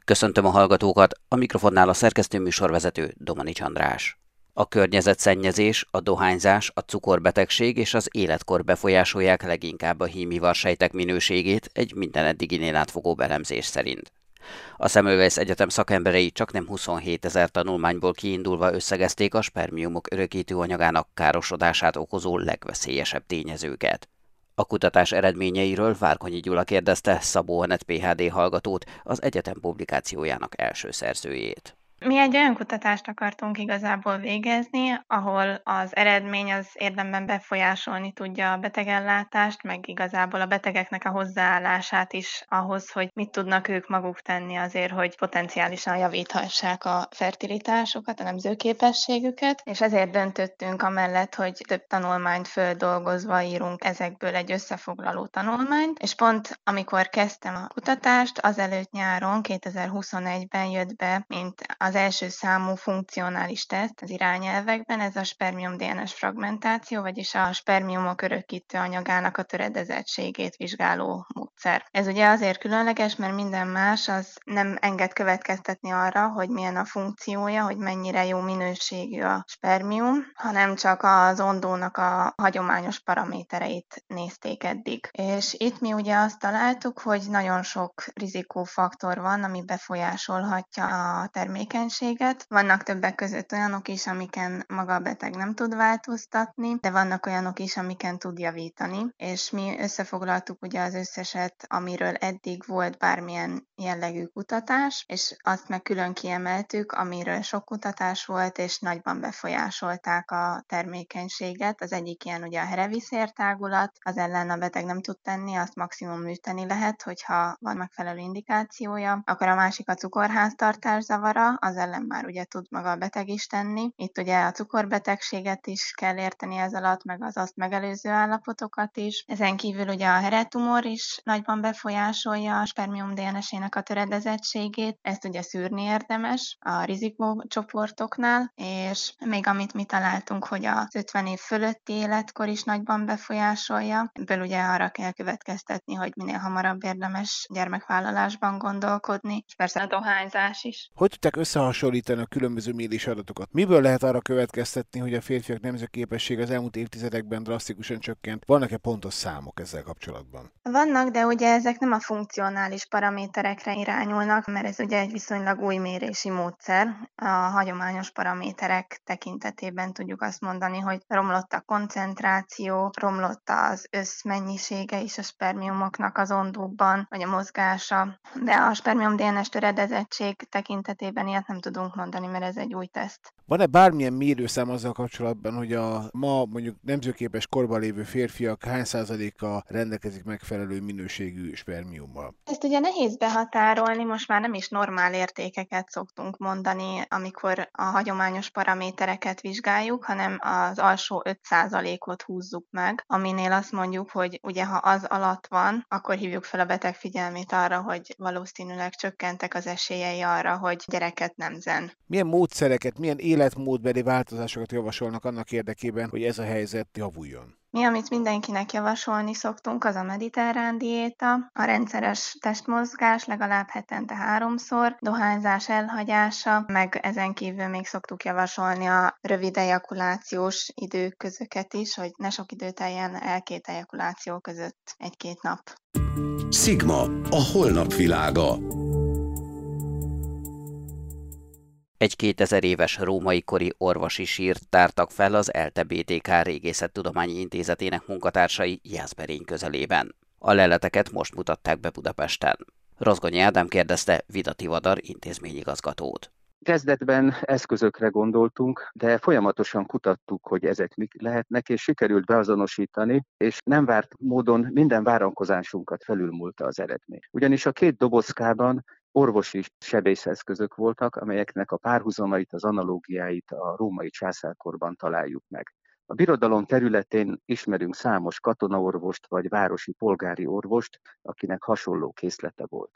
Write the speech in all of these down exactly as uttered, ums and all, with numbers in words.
Köszöntöm a hallgatókat, a mikrofonnál a szerkesztő műsorvezető Domanics András. A környezetszennyezés, a dohányzás, a cukorbetegség és az életkor befolyásolják leginkább a hímivarsejtek minőségét egy minden eddiginél átfogó elemzés szerint. A Semmelweis Egyetem szakemberei csaknem huszonhétezer tanulmányból kiindulva összegezték a spermiumok örökítő anyagának károsodását okozó legveszélyesebb tényezőket. A kutatás eredményeiről Várkonyi Gyula kérdezte Szabó Anett pé há dé hallgatót, az egyetem publikációjának első szerzőjét. Mi egy olyan kutatást akartunk igazából végezni, ahol az eredmény az érdemben befolyásolni tudja a betegellátást, meg igazából a betegeknek a hozzáállását is ahhoz, hogy mit tudnak ők maguk tenni azért, hogy potenciálisan javíthassák a fertilitásukat, a nemzőképességüket, és ezért döntöttünk amellett, hogy több tanulmányt földolgozva írunk ezekből egy összefoglaló tanulmányt, és pont amikor kezdtem a kutatást, azelőtt nyáron kétezer-huszonegyben jött be, mint az első számú funkcionális teszt az irányelvekben, ez a spermium dé en es fragmentáció, vagyis a spermiumok örökítő anyagának a töredezettségét vizsgáló módszer. Ez ugye azért különleges, mert minden más az nem enged következtetni arra, hogy milyen a funkciója, hogy mennyire jó minőségű a spermium, hanem csak az ondónak a hagyományos paramétereit nézték eddig. És itt mi ugye azt találtuk, hogy nagyon sok rizikófaktor van, ami befolyásolhatja a termékenységet. Vannak többek között olyanok is, amiken maga a beteg nem tud változtatni, de vannak olyanok is, amiken tud javítani, és mi összefoglaltuk ugye az összeset, amiről eddig volt bármilyen jellegű kutatás, és azt meg külön kiemeltük, amiről sok kutatás volt, és nagyban befolyásolták a termékenységet. Az egyik ilyen ugye a hereviszértágulat, az ellen a beteg nem tud tenni, azt maximum műteni lehet, hogyha van megfelelő indikációja. Akkor a másik a cukorháztartás zavara, az ellen már ugye tud maga a beteg is tenni. Itt ugye a cukorbetegséget is kell érteni ez alatt, meg az azt megelőző állapotokat is. Ezen kívül ugye a heretumor is nagyban befolyásolja a spermium dé en es-ének a töredezettségét, ezt ugye szűrni érdemes a rizikócsoportoknál, és még amit mi találtunk, hogy az ötven év fölötti életkor is nagyban befolyásolja. Ebből ugye arra kell következtetni, hogy minél hamarabb érdemes gyermekvállalásban gondolkodni, és persze a dohányzás is. Hogy tudták összehasonlítani a különböző mérés adatokat? Miből lehet arra következtetni, hogy a férfiak nemzőképessége az elmúlt évtizedekben drasztikusan csökkent? Vannak-e pontos számok ezzel kapcsolatban? Vannak, de ugye ezek nem a funkcionális paraméterekre irányulnak, mert ez ugye egy viszonylag új mérési módszer. A hagyományos paraméterek tekintetében tudjuk azt mondani, hogy romlott a koncentráció, romlott az összmennyisége is a spermiumoknak az ondókban, vagy a mozgása, de a spermium dé en es töredezettség tekintetében ilyet nem tudunk mondani, mert ez egy új teszt. Van-e bármilyen mérőszám azzal kapcsolatban, hogy a ma mondjuk nemzőképes korban lévő férfiak hány százaléka rendelkezik megfelelő minőségű spermiummal? Ezt ugye nehéz behatárolni, most már nem is normál értékeket szoktunk mondani, amikor a hagyományos paramétereket vizsgáljuk, hanem az alsó öt százalékot húzzuk meg, aminél azt mondjuk, hogy ugye ha az alatt van, akkor hívjuk fel a beteg figyelmét arra, hogy valószínűleg csökkentek az esélyei arra, hogy gyereket nemzen. Milyen módszereket, milyen életmódbeli változásokat javasolnak annak érdekében, hogy ez a helyzet javuljon? Mi, amit mindenkinek javasolni szoktunk, az a mediterrán diéta, a rendszeres testmozgás legalább hetente háromszor, dohányzás elhagyása, meg ezen kívül még szoktuk javasolni a rövid ejakulációs időközöket is, hogy ne sok idő teljen el két ejakuláció között egy-két nap. Sigma, a holnap világa. Egy kétezer éves római kori orvosi sírt tártak fel az ELTE bé té ká Régészettudományi Intézetének munkatársai Jászberény közelében. A leleteket most mutatták be Budapesten. Rozgonyi Ádám kérdezte Vida Tivadar intézményigazgatót. Kezdetben eszközökre gondoltunk, de folyamatosan kutattuk, hogy ezek mik lehetnek, és sikerült beazonosítani, és nem várt módon minden várakozásunkat felülmúlta az eredmény. Ugyanis a két dobozkában orvosi sebészeszközök voltak, amelyeknek a párhuzamait, az analógiáit a római császárkorban találjuk meg. A birodalom területén ismerünk számos katonaorvost vagy városi polgári orvost, akinek hasonló készlete volt.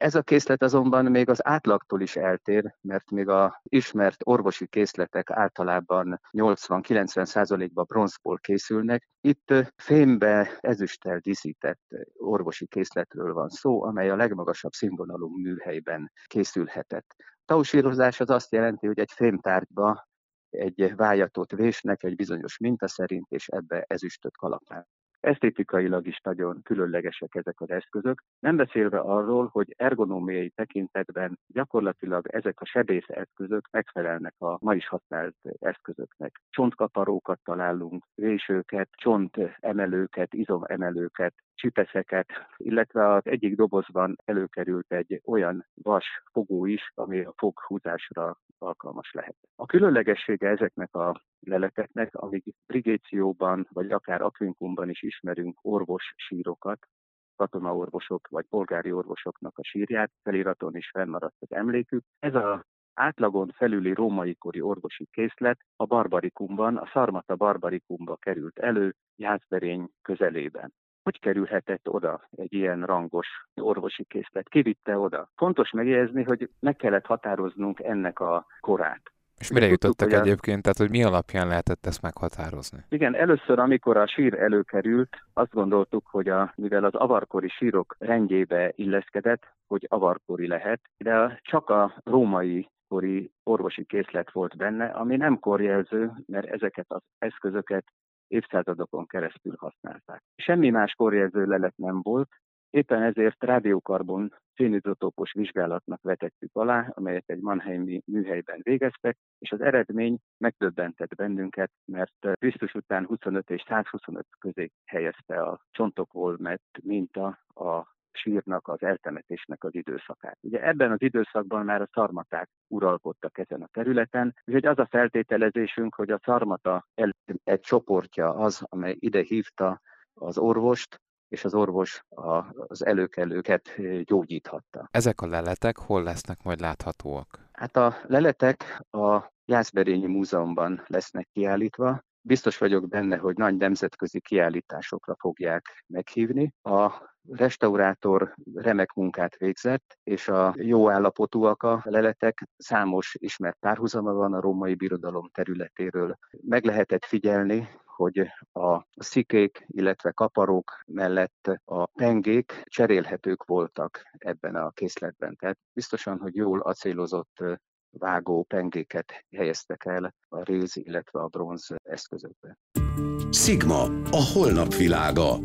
Ez a készlet azonban még az átlagtól is eltér, mert még az ismert orvosi készletek általában nyolcvan-kilencven százalékban bronzból készülnek. Itt fémbe, ezüsttel díszített orvosi készletről van szó, amely a legmagasabb színvonalú műhelyben készülhetett. Tausírozás az azt jelenti, hogy egy fémtárgyba egy vájatot vésnek egy bizonyos minta szerint, és ebbe ezüstöt kalapálnak. Esztétikailag is nagyon különlegesek ezek az eszközök, nem beszélve arról, hogy ergonómiai tekintetben gyakorlatilag ezek a sebész eszközök megfelelnek a ma is használt eszközöknek. Csontkaparókat találunk, vésőket, csontemelőket, izomemelőket, csipeszeket, illetve az egyik dobozban előkerült egy olyan vas fogó is, ami a foghúzásra alkalmas lehet. A különlegessége ezeknek a leleteknek, amíg brigécióban vagy akár akvinkumban is ismerünk orvos sírokat, katonaorvosok vagy polgári orvosoknak a sírját, feliraton is fennmaradt az emlékük. Ez az átlagon felüli római kori orvosi készlet a Barbarikumban, a Szarmata Barbarikumba került elő, Jászberény közelében. Hogy kerülhetett oda egy ilyen rangos orvosi készlet? Ki vitte oda? Fontos megjegyezni, hogy meg kellett határoznunk ennek a korát. És mire jutottak a... egyébként? Tehát, hogy mi alapján lehetett ezt meghatározni? Igen, először, amikor a sír előkerült, azt gondoltuk, hogy a, mivel az avarkori sírok rendjébe illeszkedett, hogy avarkori lehet, de csak a római kori orvosi készlet volt benne, ami nem korjelző, mert ezeket az eszközöket évszázadokon keresztül használták. Semmi más korjelző lelet nem volt, éppen ezért rádiókarbon fénizotópos vizsgálatnak vetettük alá, amelyet egy mannheimi műhelyben végeztek, és az eredmény megdöbbentett bennünket, mert Krisztus után huszonöt és százhuszonöt közé helyezte a csontokból mett minta a sírnak, az eltemetésnek az időszakát. Ugye ebben az időszakban már a szarmaták uralkodtak ezen a területen, úgyhogy az a feltételezésünk, hogy a szarmata egy csoportja az, amely ide hívta az orvost, és az orvos az előkelőket gyógyíthatta. Ezek a leletek hol lesznek majd láthatóak? Hát a leletek a Jászberényi Múzeumban lesznek kiállítva. Biztos vagyok benne, hogy nagy nemzetközi kiállításokra fogják meghívni. A restaurátor remek munkát végzett, és a jó állapotúak a leletek, számos ismert párhuzama van a római birodalom területéről. Meg lehetett figyelni, hogy a szikék, illetve kaparók mellett a pengék cserélhetők voltak ebben a készletben. Tehát biztosan, hogy jól acélozott vágó pengéket helyeztek el a réz, illetve a bronz eszközökbe. Sigma, a holnap világa.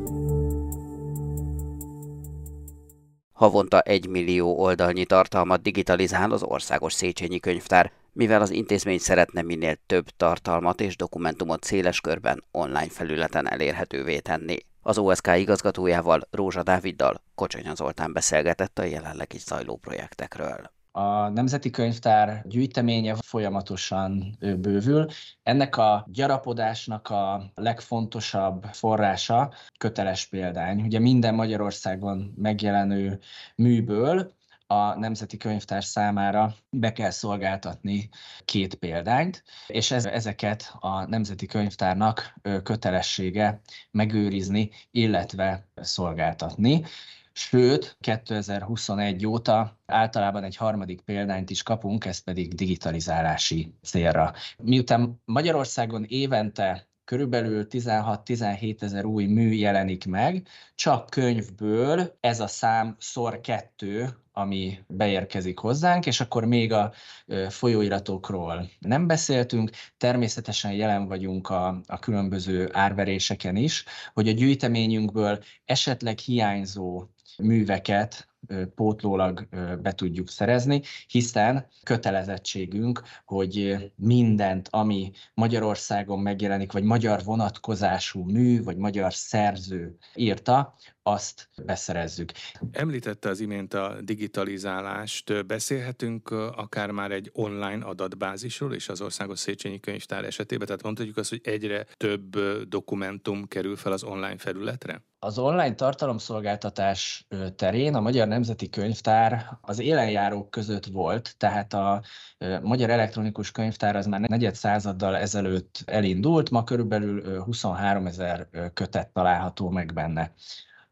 Havonta egy millió oldalnyi tartalmat digitalizál az Országos Széchenyi Könyvtár, mivel az intézmény szeretne minél több tartalmat és dokumentumot széles körben online felületen elérhetővé tenni. Az o es ká igazgatójával, Rózsa Dáviddal Kocsonya Zoltán beszélgetett a jelenleg is zajló projektekről. A Nemzeti Könyvtár gyűjteménye folyamatosan bővül. Ennek a gyarapodásnak a legfontosabb forrása köteles példány. Ugye minden Magyarországon megjelenő műből a Nemzeti Könyvtár számára be kell szolgáltatni két példányt, és ez, ezeket a Nemzeti Könyvtárnak kötelessége megőrizni, illetve szolgáltatni. Sőt, kétezer-huszonegy óta általában egy harmadik példányt is kapunk, ez pedig digitalizálási célra. Miután Magyarországon évente körülbelül tizenhat-tizenhét ezer új mű jelenik meg, csak könyvből ez a szám szor kettő, ami beérkezik hozzánk, és akkor még a folyóiratokról nem beszéltünk. Természetesen jelen vagyunk a, a különböző árveréseken is, hogy a gyűjteményünkből esetleg hiányzó műveket pótlólag be tudjuk szerezni, hiszen kötelezettségünk, hogy mindent, ami Magyarországon megjelenik, vagy magyar vonatkozású mű, vagy magyar szerző írta, azt beszerezzük. Említette az imént a digitalizálást. Beszélhetünk akár már egy online adatbázisról és az Országos Széchenyi Könyvtár esetében? Tehát mondhatjuk azt, hogy egyre több dokumentum kerül fel az online felületre? Az online tartalomszolgáltatás terén a Magyar Nemzeti Könyvtár az élenjárók között volt, tehát a Magyar Elektronikus Könyvtár az már negyed századdal ezelőtt elindult, ma körülbelül huszonhárom ezer kötet található meg benne.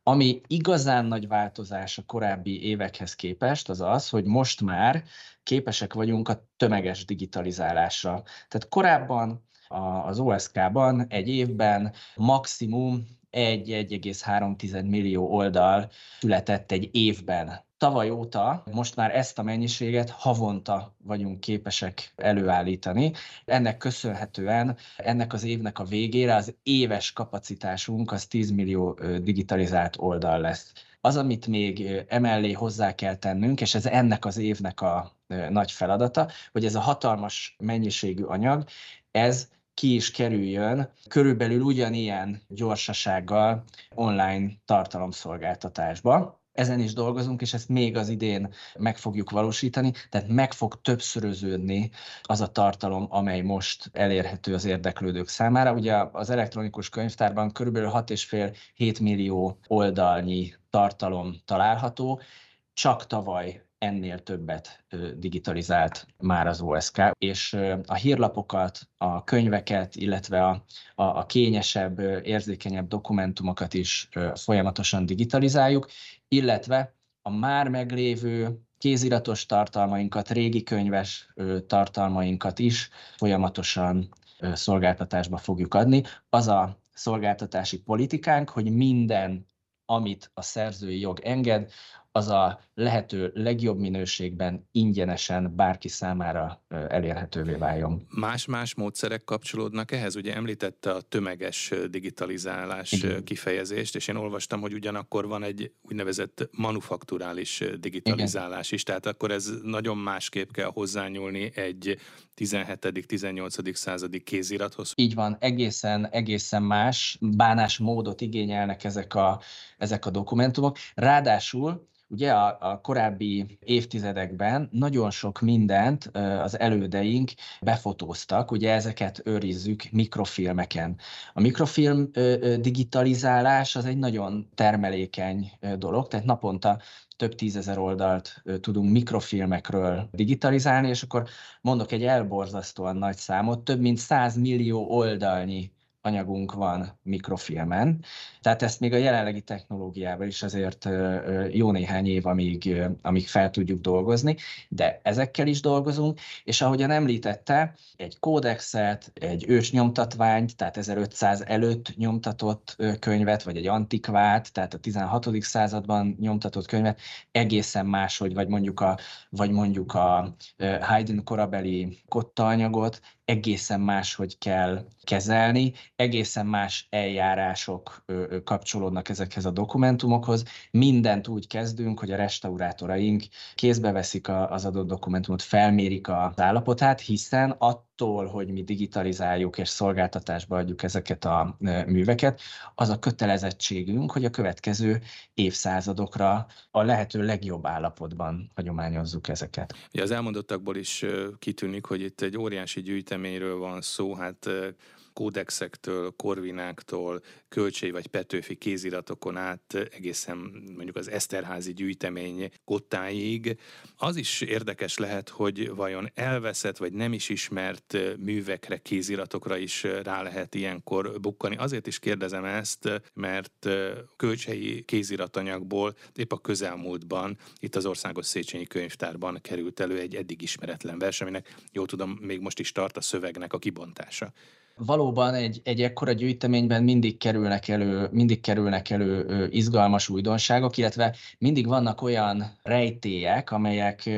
Ami igazán nagy változás a korábbi évekhez képest, az az, hogy most már képesek vagyunk a tömeges digitalizálásra. Tehát korábban az o es ká-ban egy évben maximum egy egész három millió oldal született egy évben. Tavaly óta most már ezt a mennyiséget havonta vagyunk képesek előállítani. Ennek köszönhetően ennek az évnek a végére az éves kapacitásunk az tíz millió digitalizált oldal lesz. Az, amit még emellé hozzá kell tennünk, és ez ennek az évnek a nagy feladata, hogy ez a hatalmas mennyiségű anyag, ez ki is kerüljön körülbelül ugyanilyen gyorsasággal online tartalomszolgáltatásba. Ezen is dolgozunk, és ezt még az idén meg fogjuk valósítani, tehát meg fog többszöröződni az a tartalom, amely most elérhető az érdeklődők számára. Ugye az elektronikus könyvtárban körülbelül hat egész öt-hét millió oldalnyi tartalom található, csak tavaly ennél többet digitalizált már az o es ká, és a hírlapokat, a könyveket, illetve a, a, a kényesebb, érzékenyebb dokumentumokat is folyamatosan digitalizáljuk, illetve a már meglévő kéziratos tartalmainkat, régi könyves tartalmainkat is folyamatosan szolgáltatásba fogjuk adni. Az a szolgáltatási politikánk, hogy minden, amit a szerzői jog enged, az a lehető legjobb minőségben ingyenesen bárki számára elérhetővé váljon. Más-más módszerek kapcsolódnak ehhez? Ugye említette a tömeges digitalizálás Igen. kifejezést, és én olvastam, hogy ugyanakkor van egy úgynevezett manufakturális digitalizálás Igen. is, tehát akkor ez nagyon másképp kell hozzányúlni egy tizenhetedik-tizennyolcadik századi kézirathoz. Így van, egészen, egészen más bánásmódot igényelnek ezek a, ezek a dokumentumok. Ráadásul ugye a, a korábbi évtizedekben nagyon sok mindent az elődeink befotóztak, ugye ezeket őrizzük mikrofilmeken. A mikrofilm digitalizálás az egy nagyon termelékeny dolog, tehát naponta több tízezer oldalt tudunk mikrofilmekről digitalizálni, és akkor mondok egy elborzasztóan nagy számot, több mint száz millió oldalnyi anyagunk van mikrofilmen, tehát ezt még a jelenlegi technológiával is azért jó néhány év, amíg, amíg fel tudjuk dolgozni, de ezekkel is dolgozunk, és ahogyan említette, egy kódexet, egy ős nyomtatványt, tehát ezerötszáz előtt nyomtatott könyvet, vagy egy antikvát, tehát a tizenhatodik században nyomtatott könyvet egészen máshogy, vagy mondjuk a, vagy mondjuk a Haydn korabeli kottaanyagot egészen máshogy kell kezelni, egészen más eljárások kapcsolódnak ezekhez a dokumentumokhoz. Mindent úgy kezdünk, hogy a restaurátoraink kézbe veszik az adott dokumentumot, felmérik az állapotát, hiszen attól, hogy mi digitalizáljuk és szolgáltatásba adjuk ezeket a műveket, az a kötelezettségünk, hogy a következő évszázadokra a lehető legjobb állapotban hagyományozzuk ezeket. Ja, az elmondottakból is kitűnik, hogy itt egy óriási gyűjteményről van szó, hát kódexektől, korvináktól, Kölcsey vagy Petőfi kéziratokon át egészen mondjuk az Eszterházy gyűjtemény kottáig. Az is érdekes lehet, hogy vajon elveszett vagy nem is ismert művekre, kéziratokra is rá lehet ilyenkor bukkani. Azért is kérdezem ezt, mert Kölcsey kéziratanyagból épp a közelmúltban itt az Országos Széchenyi Könyvtárban került elő egy eddig ismeretlen vers, aminek jól tudom, még most is tart a szövegnek a kibontása. Valóban egy, egy ekkora gyűjteményben mindig kerülnek elő, mindig kerülnek elő izgalmas újdonságok, illetve mindig vannak olyan rejtélyek, amelyek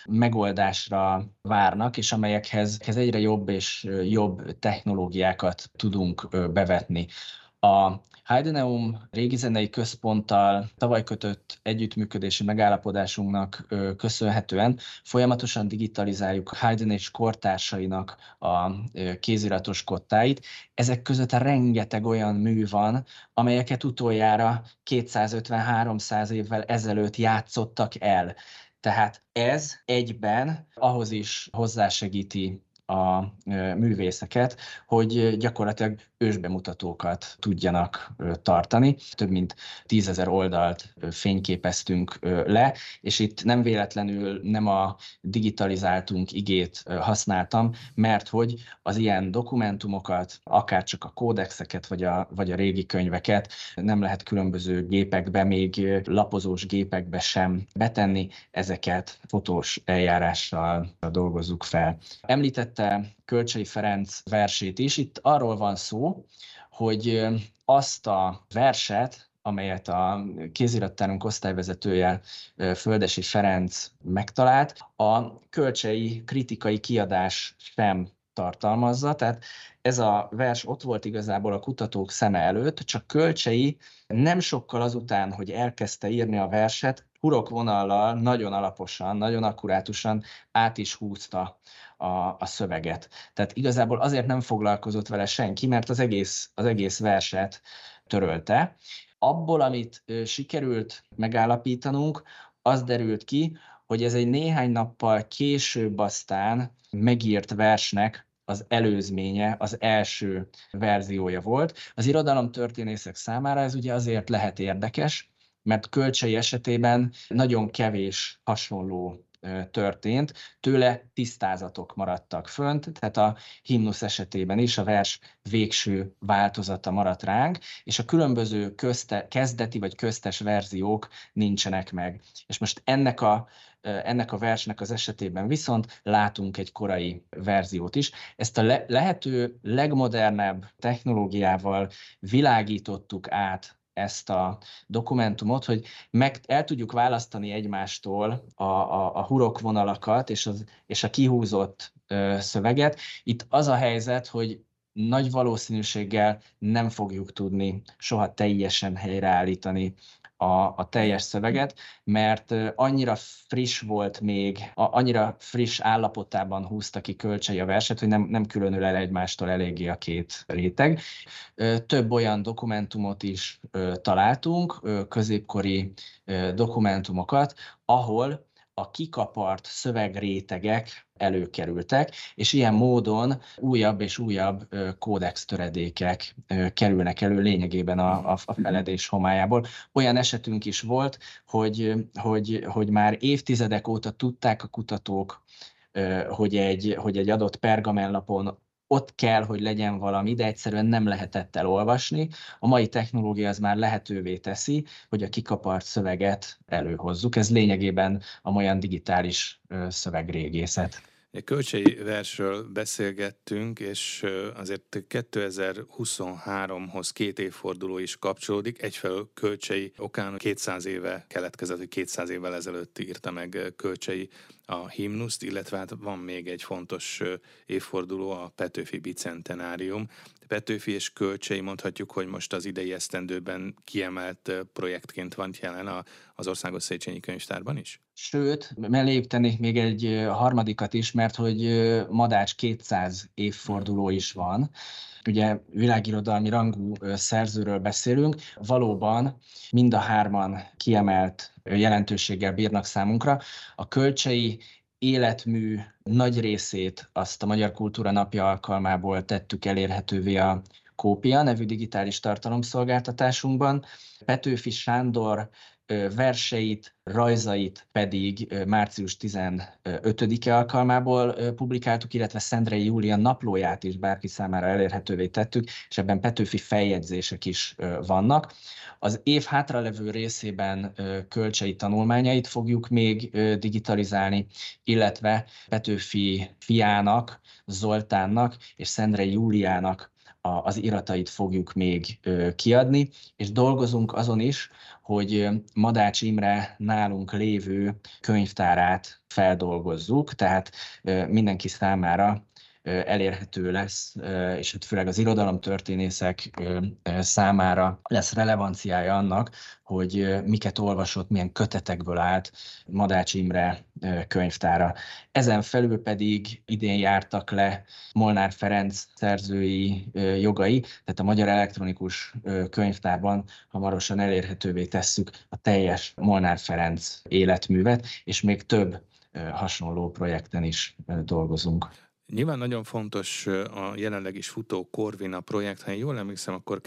megoldásra várnak, és amelyekhez egyre jobb és jobb technológiákat tudunk bevetni. A Heideneum régi zenei központtal tavaly kötött együttműködési megállapodásunknak köszönhetően folyamatosan digitalizáljuk Haydn és kortársainak a kéziratos kottáit. Ezek között rengeteg olyan mű van, amelyeket utoljára kétszázötven-háromszáz évvel ezelőtt játszottak el. Tehát ez egyben ahhoz is hozzásegíti a művészeket, hogy gyakorlatilag ősbemutatókat tudjanak tartani. Több mint tízezer oldalt fényképeztünk le, és itt nem véletlenül nem a digitalizáltunk igét használtam, mert hogy az ilyen dokumentumokat, akár csak a kódexeket, vagy a, vagy a régi könyveket nem lehet különböző gépekbe, még lapozós gépekbe sem betenni, ezeket fotós eljárással dolgozzuk fel. Említette Kölcsey Ferenc versét is, itt arról van szó, hogy azt a verset, amelyet a kézirattárunk osztályvezetője, Földessy Ferenc megtalált, a Kölcsey kritikai kiadás sem tartalmazza, tehát ez a vers ott volt igazából a kutatók szeme előtt, csak Kölcsey nem sokkal azután, hogy elkezdte írni a verset, hurokvonallal nagyon alaposan, nagyon akkurátusan át is húzta a, a szöveget. Tehát igazából azért nem foglalkozott vele senki, mert az egész, az egész verset törölte. Abból, amit sikerült megállapítanunk, az derült ki, hogy ez egy néhány nappal később aztán megírt versnek az előzménye, az első verziója volt. Az irodalomtörténészek számára ez ugye azért lehet érdekes, mert Kölcsey esetében nagyon kevés hasonló történt, tőle tisztázatok maradtak fönt, tehát a himnusz esetében is a vers végső változata maradt ránk, és a különböző közte, kezdeti vagy köztes verziók nincsenek meg. És most ennek a, ennek a versnek az esetében viszont látunk egy korai verziót is. Ezt a le- lehető legmodernebb technológiával világítottuk át ezt a dokumentumot, hogy meg el tudjuk választani egymástól a, a, a hurokvonalakat és, az, és a kihúzott ö, szöveget. Itt az a helyzet, hogy nagy valószínűséggel nem fogjuk tudni soha teljesen helyreállítani a, a teljes szöveget, mert annyira friss volt még, a, annyira friss állapotában húzta ki Kölcsey a verset, hogy nem, nem különül el egymástól eléggé a két réteg. Több olyan dokumentumot is találtunk, középkori dokumentumokat, ahol a kikapart szövegrétegek előkerültek, és ilyen módon újabb és újabb kódex töredékek kerülnek elő lényegében a, a feledés homályából. Olyan esetünk is volt, hogy, hogy, hogy már évtizedek óta tudták a kutatók, hogy egy, hogy egy adott pergamenlapon ott kell, hogy legyen valami, de egyszerűen nem lehetett elolvasni. A mai technológia az már lehetővé teszi, hogy a kikapart szöveget előhozzuk. Ez lényegében a olyan digitális szövegrégészet. Kölcsey versről beszélgettünk, és azért kétezer-huszonháromhoz két évforduló is kapcsolódik. Egyfelől Kölcsey okán kétszáz éve keletkezett, hogy kétszáz évvel ezelőtt írta meg Kölcsey a himnuszt, illetve hát van még egy fontos évforduló, a Petőfi bicentenárium. Petőfi és Kölcsey, mondhatjuk, hogy most az idei esztendőben kiemelt projektként van jelen az Országos Széchenyi Könyvtárban is? Sőt, melléjük tennék még egy harmadikat is, mert hogy Madács kétszáz évforduló is van. Ugye világirodalmi rangú szerzőről beszélünk, valóban mind a hárman kiemelt jelentőséggel bírnak számunkra. A Kölcsey életmű nagy részét azt a Magyar Kultúra Napja alkalmából tettük elérhetővé a Kópia nevű digitális tartalomszolgáltatásunkban. Petőfi Sándor verseit, rajzait pedig március tizenötödike alkalmából publikáltuk, illetve Szendrei Júlia naplóját is bárki számára elérhetővé tettük, és ebben Petőfi feljegyzések is vannak. Az év hátralevő részében Kölcsey tanulmányait fogjuk még digitalizálni, illetve Petőfi fiának, Zoltánnak és Szendrei Júliának az iratait fogjuk még kiadni, és dolgozunk azon is, hogy Madács Imre nálunk lévő könyvtárát feldolgozzuk, tehát mindenki számára elérhető lesz, és főleg az irodalomtörténészek számára lesz relevanciája annak, hogy miket olvasott, milyen kötetekből állt Madács Imre könyvtára. Ezen felül pedig idén jártak le Molnár Ferenc szerzői jogai, tehát a Magyar Elektronikus Könyvtárban hamarosan elérhetővé tesszük a teljes Molnár Ferenc életművet, és még több hasonló projekten is dolgozunk. Nyilván nagyon fontos a jelenleg is futó Corvina projekt. Ha én jól emlékszem, akkor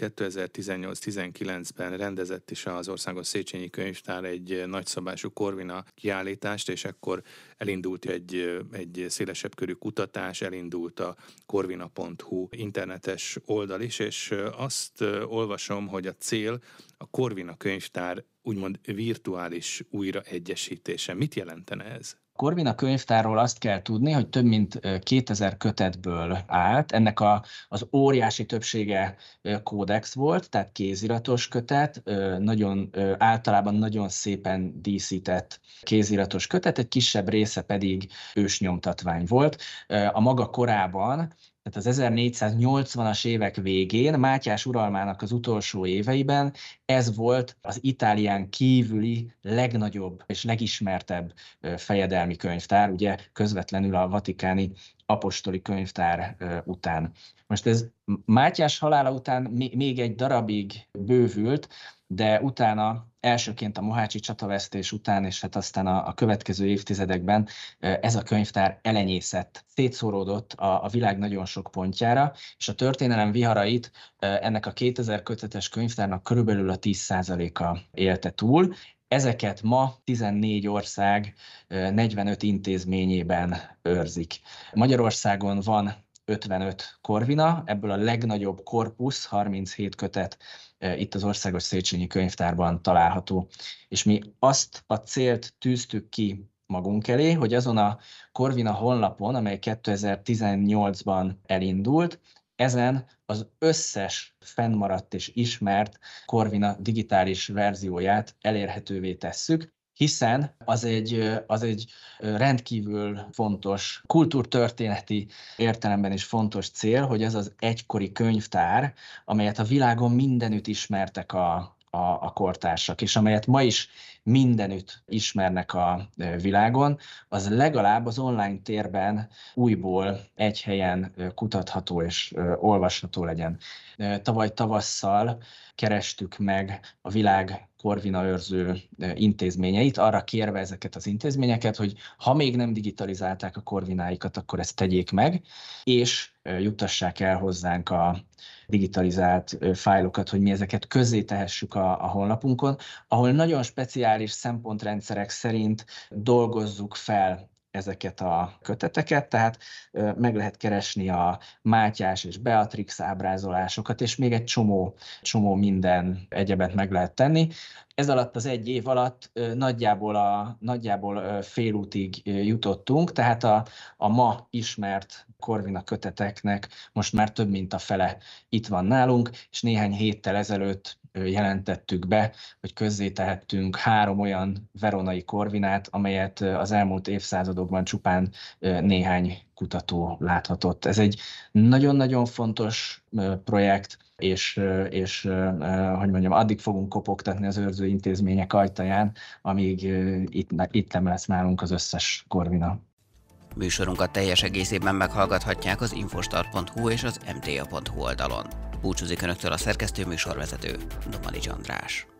kétezer-tizennyolc-tizenkilencben rendezett is az Országos Széchenyi Könyvtár egy nagyszabású Corvina kiállítást, és akkor elindult egy, egy szélesebb körű kutatás, elindult a corvina pont hu internetes oldal is, és azt olvasom, hogy a cél a Corvina könyvtár úgymond virtuális újraegyesítése. Mit jelentene ez? Corvina könyvtárról azt kell tudni, hogy több mint kétezer kötetből állt. Ennek a, az óriási többsége kódex volt, tehát kéziratos kötet, nagyon, általában nagyon szépen díszített kéziratos kötet, egy kisebb része pedig ősnyomtatvány volt. A maga korában, tehát az ezernégyszáznyolcvanas évek végén, Mátyás uralmának az utolsó éveiben ez volt az Itálián kívüli legnagyobb és legismertebb fejedelmi könyvtár, ugye közvetlenül a vatikáni apostoli könyvtár után. Most ez Mátyás halála után még egy darabig bővült, de utána elsőként a mohácsi csatavesztés után, és hát aztán a, a következő évtizedekben ez a könyvtár elenyészett, szétszóródott a, a világ nagyon sok pontjára, és a történelem viharait ennek a kétezer kötetes könyvtárnak körülbelül a tíz százaléka élte túl. Ezeket ma tizennégy ország negyvenöt intézményében őrzik. Magyarországon van ötvenöt Corvina, ebből a legnagyobb korpusz, harminchét kötet itt az Országos Széchenyi Könyvtárban található. És mi azt a célt tűztük ki magunk elé, hogy azon a Corvina honlapon, amely kétezer-tizennyolcban elindult, ezen az összes fennmaradt és ismert Corvina digitális verzióját elérhetővé tesszük, hiszen az egy, az egy rendkívül fontos, kultúrtörténeti értelemben is fontos cél, hogy ez az egykori könyvtár, amelyet a világon mindenütt ismertek a, a, a kortársak, és amelyet ma is mindenütt ismernek a világon, az legalább az online térben újból egy helyen kutatható és olvasható legyen. Tavaly tavasszal kerestük meg a világ Corvina őrző intézményeit, arra kérve ezeket az intézményeket, hogy ha még nem digitalizálták a Corvináikat, akkor ezt tegyék meg, és juttassák el hozzánk a digitalizált fájlokat, hogy mi ezeket közzé tehessük a, a honlapunkon, ahol nagyon speciális szempontrendszerek szerint dolgozzuk fel ezeket a köteteket, tehát meg lehet keresni a Mátyás és Beatrix ábrázolásokat, és még egy csomó, csomó minden egyebet meg lehet tenni. Ez alatt az egy év alatt nagyjából, a, nagyjából félútig jutottunk, tehát a, a ma ismert Corvina köteteknek most már több mint a fele itt van nálunk, és néhány héttel ezelőtt jelentettük be, hogy közzétehettünk három olyan veronai Corvinát, amelyet az elmúlt évszázadokban csupán néhány kutató láthatott. Ez egy nagyon-nagyon fontos projekt, és, és hogy mondjam, addig fogunk kopogtatni az őrző intézmények ajtaján, amíg itt, itt nem lesz nálunk az összes Corvina. Műsorunkat teljes egészében meghallgathatják az infostart pont hu és az em té á pont hu oldalon. Búcsúzik Önöktől a szerkesztő műsorvezető, Domanics András.